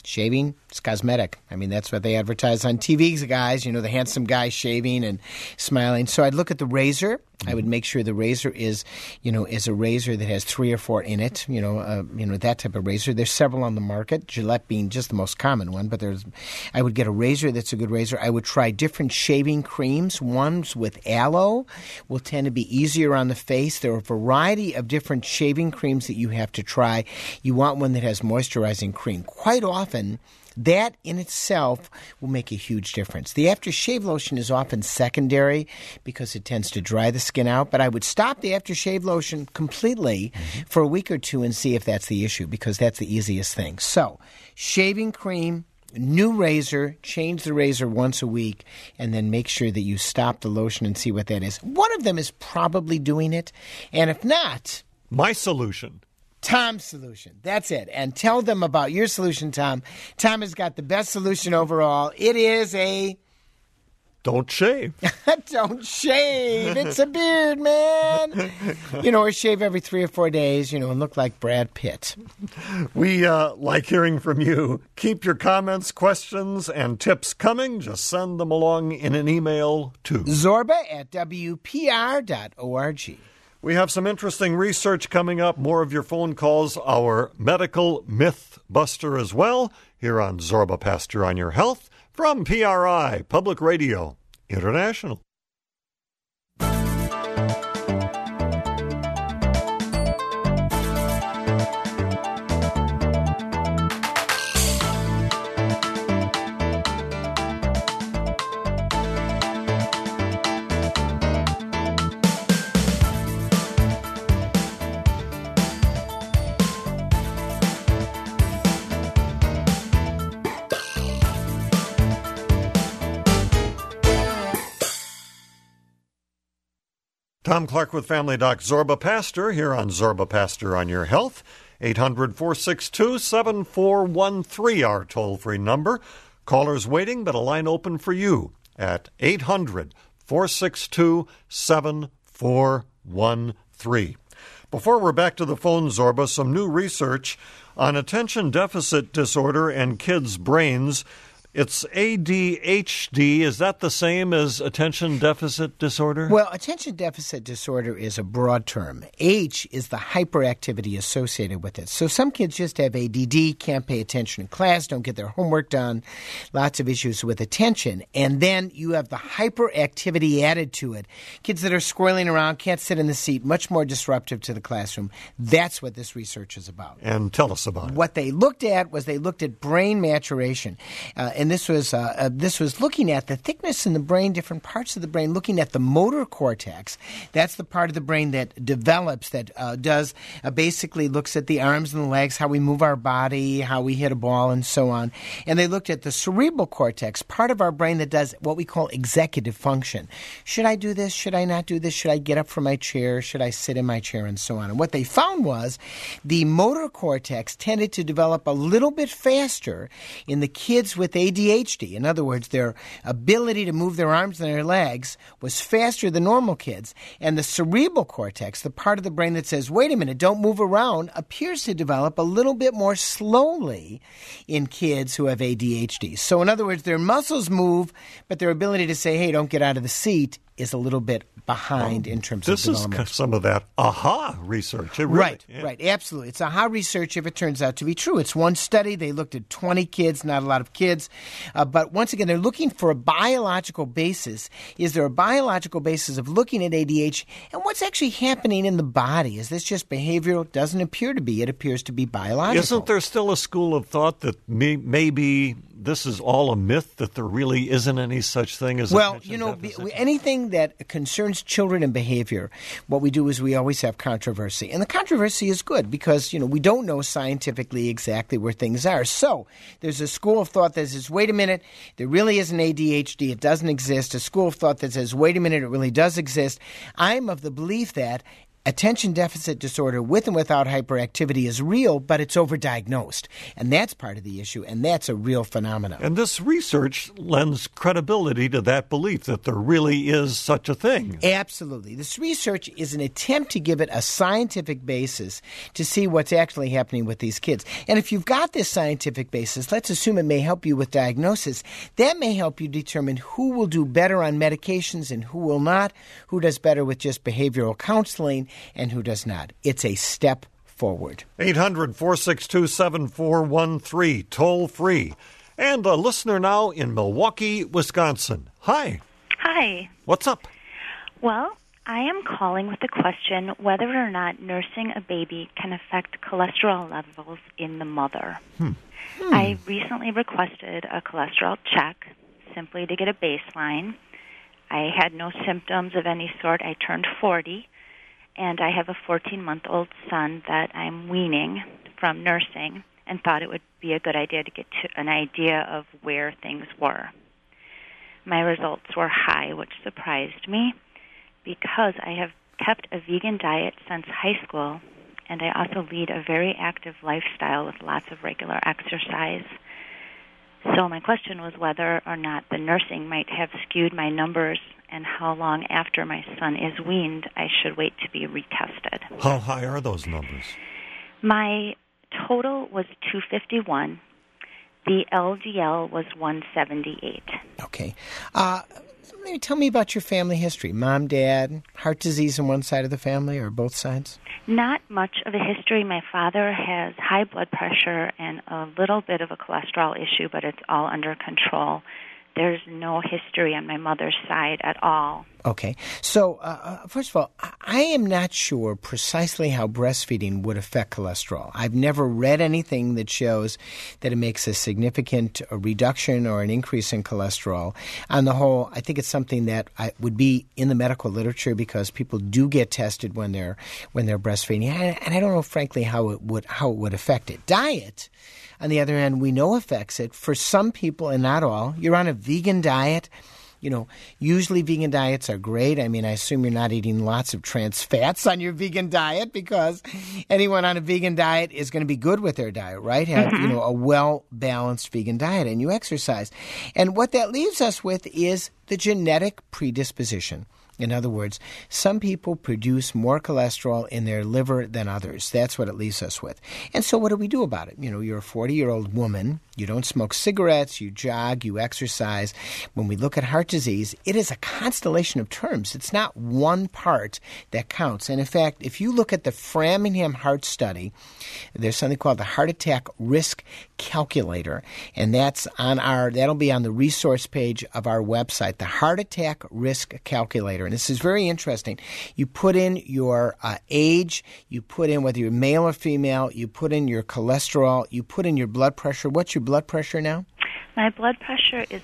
S2: Shaving, it's cosmetic. I mean, that's what they advertise on TV, guys. The handsome guy shaving and smiling. So I'd look at the razor. I would make sure the razor is a razor that has 3 or 4 in it. That type of razor. There's several on the market. Gillette being just the most common one, but I would get a razor that's a good razor. I would try different shaving creams. Ones with aloe will tend to be easier on the face. There are a variety of different shaving creams that you have to try. You want one that has moisturizing cream. Quite often, that in itself will make a huge difference. The aftershave lotion is often secondary because it tends to dry the skin out, but I would stop the aftershave lotion completely for a week or 2 and see if that's the issue, because that's the easiest thing. So, shaving cream, new razor, change the razor once a week, and then make sure that you stop the lotion and see what that is. One of them is probably doing it, and if not,
S1: my solution.
S2: Tom's solution. That's it. And tell them about your solution, Tom. Tom has got the best solution overall. It is a...
S1: Don't shave.
S2: Don't shave. It's a beard, man. Or shave every 3 or 4 days, and look like Brad Pitt.
S1: We like hearing from you. Keep your comments, questions, and tips coming. Just send them along in an email to
S2: zorba@wpr.org.
S1: We have some interesting research coming up. More of your phone calls, our medical myth buster as well, here on Zorba Pastor on Your Health from PRI, Public Radio International. Tom Clark with Family Doc Zorba Pastor here on Zorba Pastor on Your Health. 800-462-7413, our toll-free number. Callers waiting, but a line open for you at 800-462-7413. Before we're back to the phone, Zorba, some new research on attention deficit disorder and kids' brains. It's ADHD. Is that the same as attention deficit disorder?
S2: Well, attention deficit disorder is a broad term. H is the hyperactivity associated with it. So some kids just have ADD, can't pay attention in class, don't get their homework done, lots of issues with attention. And then you have the hyperactivity added to it. Kids that are squirreling around, can't sit in the seat, much more disruptive to the classroom. That's what this research is about.
S1: And tell us about it.
S2: What they looked at brain maturation. And this was looking at the thickness in the brain, different parts of the brain, looking at the motor cortex. That's the part of the brain that develops, that basically looks at the arms and the legs, how we move our body, how we hit a ball, and so on. And they looked at the cerebral cortex, part of our brain that does what we call executive function. Should I do this? Should I not do this? Should I get up from my chair? Should I sit in my chair? And so on. And what they found was the motor cortex tended to develop a little bit faster in the kids with ADHD. In other words, their ability to move their arms and their legs was faster than normal kids. And the cerebral cortex, the part of the brain that says, wait a minute, don't move around, appears to develop a little bit more slowly in kids who have ADHD. So in other words, their muscles move, but their ability to say, hey, don't get out of the seat is a little bit behind in terms of development.
S1: This is some of that aha research.
S2: Right, absolutely. It's aha research if it turns out to be true. It's one study. They looked at 20 kids, not a lot of kids. But once again, they're looking for a biological basis. Is there a biological basis of looking at ADHD? And what's actually happening in the body? Is this just behavioral? It doesn't appear to be. It appears to be biological.
S1: Isn't there still a school of thought that maybe this is all a myth, that there really isn't any such thing as attention deficit?
S2: Anything that concerns children and behavior, what we do is we always have controversy. And the controversy is good because, we don't know scientifically exactly where things are. So there's a school of thought that says, wait a minute, there really isn't ADHD. It doesn't exist. A school of thought that says, wait a minute, it really does exist. I'm of the belief that attention deficit disorder with and without hyperactivity is real, but it's overdiagnosed. And that's part of the issue, and that's a real phenomenon.
S1: And this research lends credibility to that belief that there really is such a thing.
S2: Absolutely. This research is an attempt to give it a scientific basis to see what's actually happening with these kids. And if you've got this scientific basis, let's assume it may help you with diagnosis. That may help you determine who will do better on medications and who will not, who does better with just behavioral counseling, and who does not. It's a step forward.
S1: 800-462-7413, toll free. And a listener now in Milwaukee, Wisconsin. Hi.
S8: Hi.
S1: What's up?
S8: Well, I am calling with the question whether or not nursing a baby can affect cholesterol levels in the mother. I recently requested a cholesterol check simply to get a baseline. I had no symptoms of any sort. I turned 40, and I have a 14-month-old son that I'm weaning from nursing and thought it would be a good idea to get to an idea of where things were. My results were high, which surprised me because I have kept a vegan diet since high school, and I also lead a very active lifestyle with lots of regular exercise. So my question was whether or not the nursing might have skewed my numbers and how long after my son is weaned I should wait to be retested.
S1: How high are those numbers?
S8: My total was 251. The LDL was 178.
S2: Okay. Tell me about your family history. Mom, dad, heart disease on one side of the family or both sides?
S8: Not much of a history. My father has high blood pressure and a little bit of a cholesterol issue, but it's all under control. There's no history on my mother's side at all.
S2: Okay. So, first of all, I am not sure precisely how breastfeeding would affect cholesterol. I've never read anything that shows that it makes a significant reduction or an increase in cholesterol. On the whole, I think it's something that would be in the medical literature because people do get tested when they're breastfeeding. And I don't know, frankly, how it would affect it. Diet, on the other hand, we know affects it. For some people, and not all, you're on a vegan diet. Usually vegan diets are great. I mean, I assume you're not eating lots of trans fats on your vegan diet because anyone on a vegan diet is going to be good with their diet, right? Have, a well-balanced vegan diet, and you exercise. And what that leaves us with is the genetic predisposition. In other words, some people produce more cholesterol in their liver than others. That's what it leaves us with. And so what do we do about it? You're a 40-year-old woman. You don't smoke cigarettes. You jog. You exercise. When we look at heart disease, it is a constellation of terms. It's not one part that counts. And in fact, if you look at the Framingham Heart Study, there's something called the Heart Attack Risk Calculator. And that'll be on the resource page of our website, the Heart Attack Risk Calculator. And this is very interesting. You put in your age, you put in whether you're male or female, you put in your cholesterol, you put in your blood pressure. What's your blood pressure now?
S8: My blood pressure is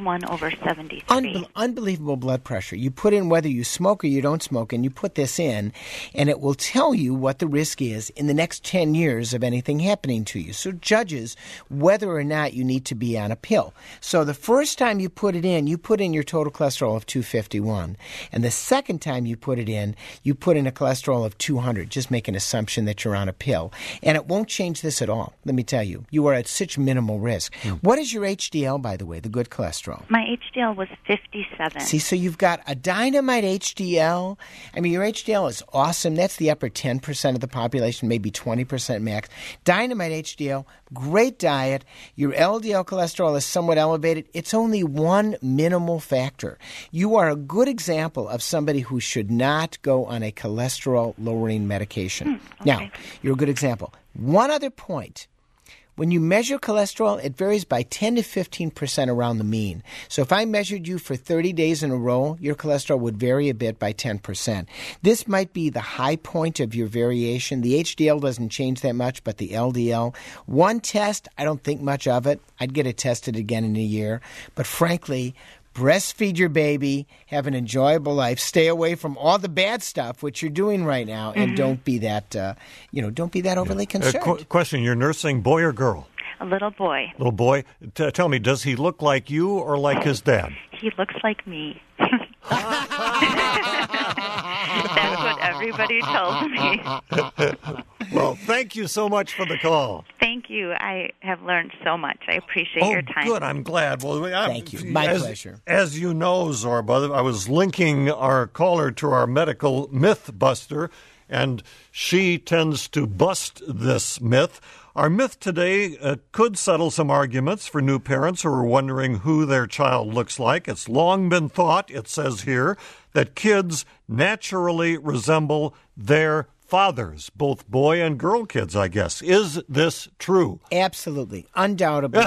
S8: 91/73.
S2: Unbelievable blood pressure. You put in whether you smoke or you don't smoke, and you put this in, and it will tell you what the risk is in the next 10 years of anything happening to you. So it judges whether or not you need to be on a pill. So the first time you put in your total cholesterol of 251. And the second time you put in a cholesterol of 200. Just make an assumption that you're on a pill. And it won't change this at all. Let me tell you. You are at such minimal risk. What is your HDL, by the way, the good cholesterol?
S8: My HDL was 57.
S2: See, so you've got a dynamite HDL. I mean, your HDL is awesome. That's the upper 10% of the population, maybe 20% max. Dynamite HDL, great diet. Your LDL cholesterol is somewhat elevated. It's only one minimal factor. You are a good example of somebody who should not go on a cholesterol-lowering medication.
S8: Okay.
S2: Now, you're a good example. One other point. When you measure cholesterol, it varies by 10 to 15% around the mean. So if I measured you for 30 days in a row, your cholesterol would vary a bit by 10%. This might be the high point of your variation. The HDL doesn't change that much, but the LDL. One test, I don't think much of it. I'd get it tested again in a year. But frankly, breastfeed your baby, have an enjoyable life, stay away from all the bad stuff, which you're doing right now, and don't be that, don't be that overly concerned.
S1: Question: you're nursing boy or girl?
S8: A little boy.
S1: Little boy. Tell me, does he look like you or like his dad?
S8: He looks like me.
S6: That's what everybody tells me.
S1: Well, thank you so much for the call.
S6: Thank you. I have learned so much. I appreciate your time.
S1: Good. I'm glad. Well,
S2: Thank you. My pleasure.
S1: As you know, Zorba, I was linking our caller to our medical myth buster, and she tends to bust this myth. Our myth today could settle some arguments for new parents who are wondering who their child looks like. It's long been thought, it says here, that kids naturally resemble their fathers, both boy and girl kids, I guess. Is this true?
S2: Absolutely. Undoubtedly.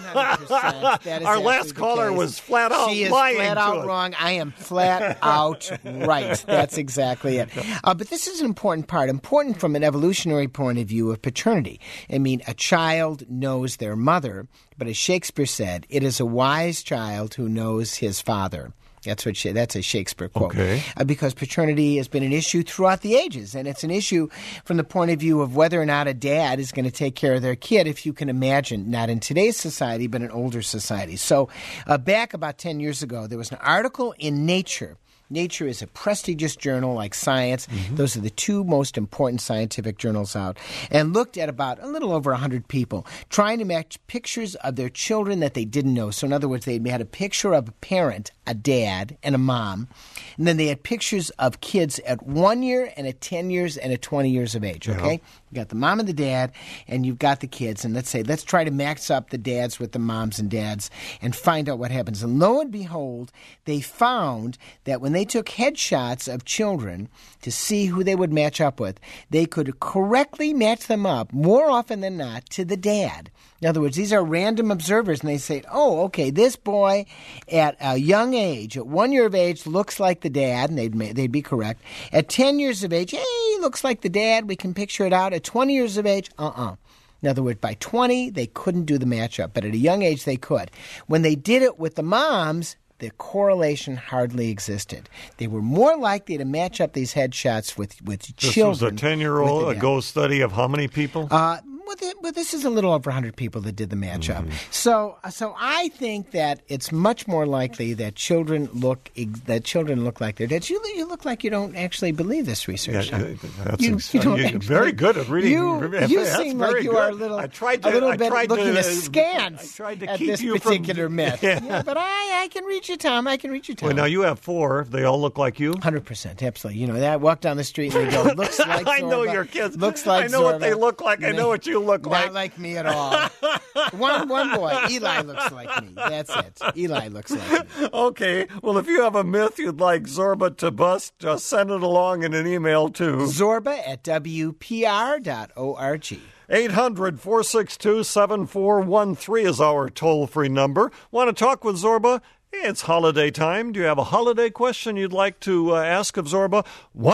S2: 100%. That is
S1: Our last caller was flat out lying.
S2: She is flat out wrong. I am flat out right. That's exactly it. But this is an important part, important from an evolutionary point of view of paternity. I mean, a child knows their mother, but as Shakespeare said, it is a wise child who knows his father. That's a Shakespeare quote.
S1: Okay.
S2: Because paternity has been an issue throughout the ages, and it's an issue from the point of view of whether or not a dad is going to take care of their kid, if you can imagine, not in today's society, but in older society. So back about 10 years ago, there was an article in Nature. Nature is a prestigious journal like Science. Mm-hmm. Those are the two most important scientific journals out. And looked at about a little over 100 people trying to match pictures of their children that they didn't know. So in other words, they had a picture of a parent, a dad, and a mom. And then they had pictures of kids at 1 year and at 10 years and at 20 years of age, okay? You got the mom and the dad, and you've got the kids. And let's try to match up the dads with the moms and dads and find out what happens. And lo and behold, they found that when they took headshots of children to see who they would match up with, they could correctly match them up more often than not to the dad. In other words, these are random observers, and they say, oh, okay, this boy at a young age, at 1 year of age, looks like the dad, and they'd be correct. At 10 years of age, hey, he looks like the dad, we can picture it out. At 20 years of age, In other words, by 20, they couldn't do the matchup, but at a young age, they could. When they did it with the moms, the correlation hardly existed. They were more likely to match up these headshots with children.
S1: This was a 10-year-old ago study of how many people?
S2: Well, this is a little over 100 people that did the matchup. Mm-hmm. So I think that it's much more likely that children look like their dads. You look like you don't actually believe this research.
S1: Yeah, you're very good at reading.
S2: You seem like you are a little bit looking askance
S1: at
S2: this particular myth. Yeah, but I can reach you, Tom. I can reach you, Tom.
S1: Well, now you have 4. They all look like you?
S2: 100%, absolutely. I walk down the street and they go, looks like Zorba.
S1: I know your kids.
S2: Looks like
S1: I know
S2: Zorba.
S1: What they look like. I know what you look like.
S2: Not like me at all. One boy, Eli looks like me. That's it. Eli looks like me.
S1: Okay. Well, if you have a myth you'd like Zorba to bust, just send it along in an email to
S2: zorba@wpr.org.
S1: 800-462-7413 is our toll-free number. Want to talk with Zorba? It's holiday time. Do you have a holiday question you'd like to ask of Zorba?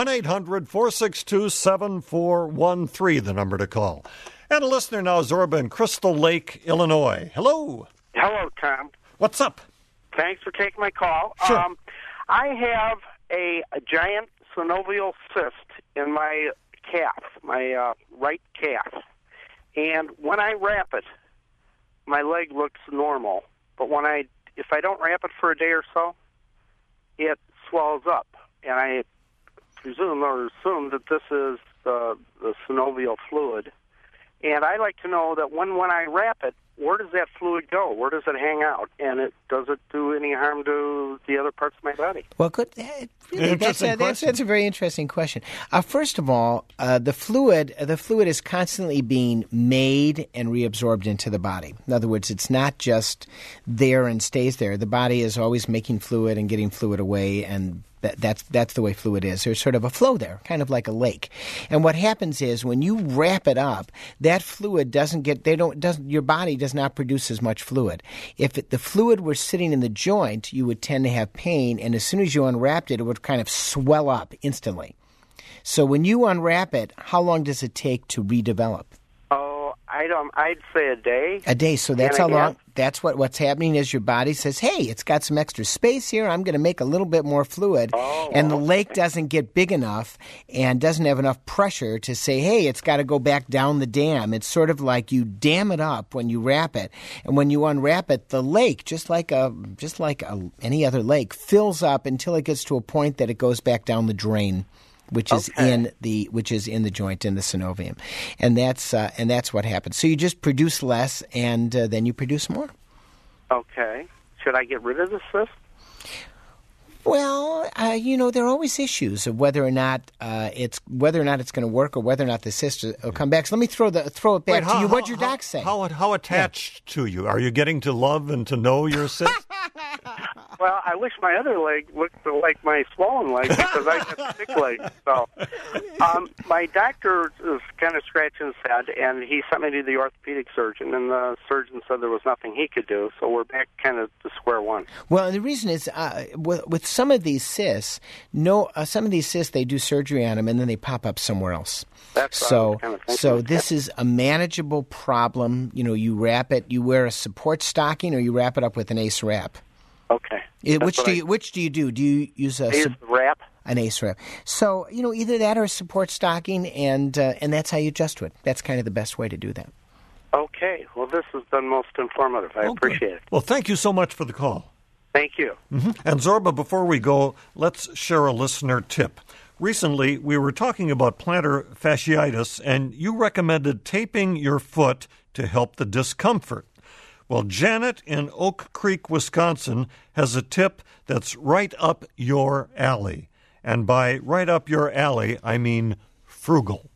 S1: 1-800-462-7413, the number to call. And a listener now, Zorba in Crystal Lake, Illinois. Hello.
S9: Hello, Tom.
S1: What's up?
S9: Thanks for taking my call.
S1: Sure.
S9: I have a giant synovial cyst in my calf, my right calf. And when I wrap it, my leg looks normal. But if I don't wrap it for a day or so, it swells up. And I presume that this is the synovial fluid. And I like to know that when I wrap it, where does that fluid go? Where does it hang out? And does it do any harm to the other parts of my body?
S2: Well, good. Really, that's a very interesting question. First of all, the fluid is constantly being made and reabsorbed into the body. In other words, it's not just there and stays there. The body is always making fluid and getting fluid away, and that's the way fluid is. There's sort of a flow there, kind of like a lake. And what happens is when you wrap it up, that fluid your body does not produce as much fluid. If the fluid were sitting in the joint, you would tend to have pain, and as soon as you unwrapped it, it would kind of swell up instantly. So when you unwrap it, how long does it take to redevelop?
S9: I'd say a day.
S2: A day. So that's how long. That's what's happening is your body says, hey, it's got some extra space here. I'm going to make a little bit more fluid. And the lake doesn't get big enough and doesn't have enough pressure to say, hey, it's got to go back down the dam. It's sort of like you dam it up when you wrap it. And when you unwrap it, the lake, just like any other lake, fills up until it gets to a point that it goes back down the drain. which is in the joint in the synovium, and that's what happens. So you just produce less, and then you produce more.
S9: Okay. Should I get rid of the cyst?
S2: Well, there are always issues of whether or not it's going to work, or whether or not the cyst will come back. So let me throw it back to you. What'd your doc say?
S1: How attached to you are you getting to love and to know your cyst?
S9: Well, I wish my other leg looked like my swollen leg because I got sick leg. So, my doctor is kind of scratching his head, and he sent me to the orthopedic surgeon, and the surgeon said there was nothing he could do. So we're back kind of to square one.
S2: Well, and the reason is with some of these cysts, they do surgery on them, and then they pop up somewhere else.
S9: That's
S2: so this is a manageable problem. You wrap it. You wear a support stocking, or you wrap it up with an ACE wrap.
S9: Okay.
S2: Which do you do? Do you use
S9: ACE wrap?
S2: An ACE wrap. So either that or a support stocking, and that's how you adjust to it. That's kind of the best way to do that.
S9: Okay. Well, this has been most informative. I appreciate it.
S1: Well, thank you so much for the call.
S9: Thank you.
S1: Mm-hmm. And Zorba, before we go, let's share a listener tip. Recently, we were talking about plantar fasciitis, and you recommended taping your foot to help the discomfort. Well, Janet in Oak Creek, Wisconsin, has a tip that's right up your alley. And by right up your alley, I mean frugal.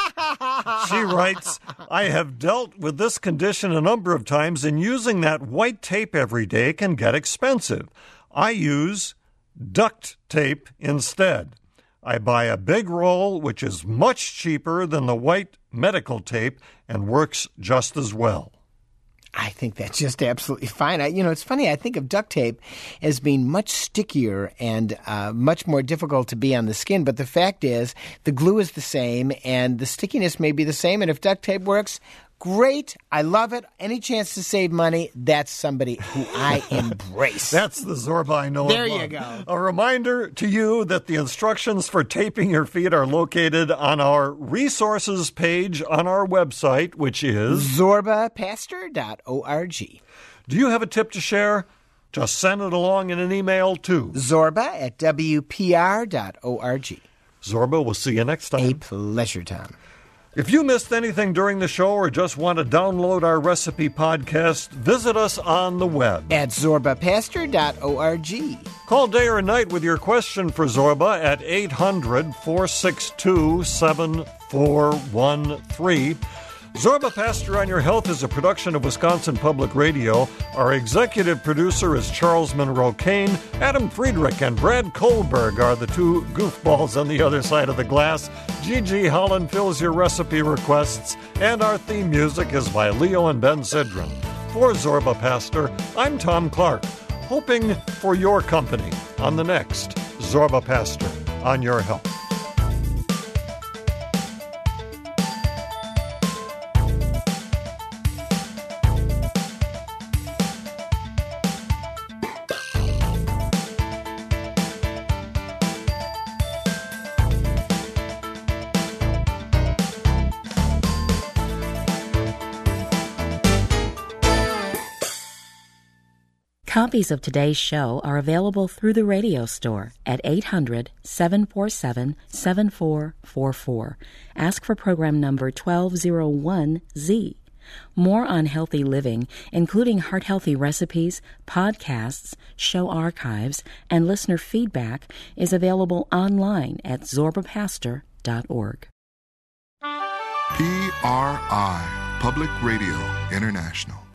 S1: She writes, I have dealt with this condition a number of times, and using that white tape every day can get expensive. I use duct tape instead. I buy a big roll, which is much cheaper than the white medical tape and works just as well.
S2: I think that's just absolutely fine. It's funny. I think of duct tape as being much stickier and much more difficult to be on the skin. But the fact is, the glue is the same, and the stickiness may be the same. And if duct tape works, great. I love it. Any chance to save money, that's somebody who I embrace.
S1: That's the Zorba I know.
S2: There you go.
S1: A reminder to you that the instructions for taping your feet are located on our resources page on our website, which is
S2: zorbapastor.org.
S1: Do you have a tip to share? Just send it along in an email to
S2: zorba@wpr.org.
S1: Zorba, we'll see you next time.
S2: A pleasure, Tom.
S1: If you missed anything during the show or just want to download our recipe podcast, visit us on the web
S2: at zorbapastor.org.
S1: Call day or night with your question for Zorba at 800-462-7413. Zorba Pastor on Your Health is a production of Wisconsin Public Radio. Our executive producer is Charles Monroe Kane. Adam Friedrich and Brad Kohlberg are the two goofballs on the other side of the glass. Gigi Holland fills your recipe requests, and our theme music is by Leo and Ben Sidran. For Zorba Pastor, I'm Tom Clark, hoping for your company on the next Zorba Pastor on Your Health.
S10: Copies of today's show are available through the radio store at 800-747-7444. Ask for program number 1201Z. More on healthy living, including heart-healthy recipes, podcasts, show archives, and listener feedback, is available online at zorbapastor.org.
S11: PRI, Public Radio International.